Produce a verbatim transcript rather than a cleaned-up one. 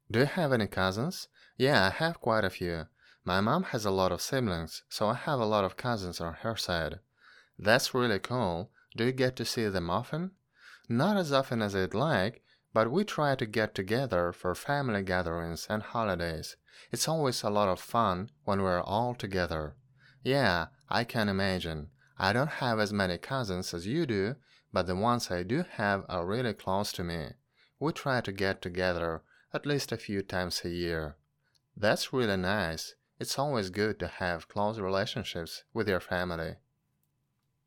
Do you have any cousins? Yeah, I have quite a few. My mom has a lot of siblings, so I have a lot of cousins on her side. That's really cool. Do you get to see them often? Not as often as I'd like, but we try to get together for family gatherings and holidays. It's always a lot of fun when we're all together. Yeah, I can imagine. I don't have as many cousins as you do, but the ones I do have are really close to me. We try to get together at least a few times a year. That's really nice. It's always good to have close relationships with your family.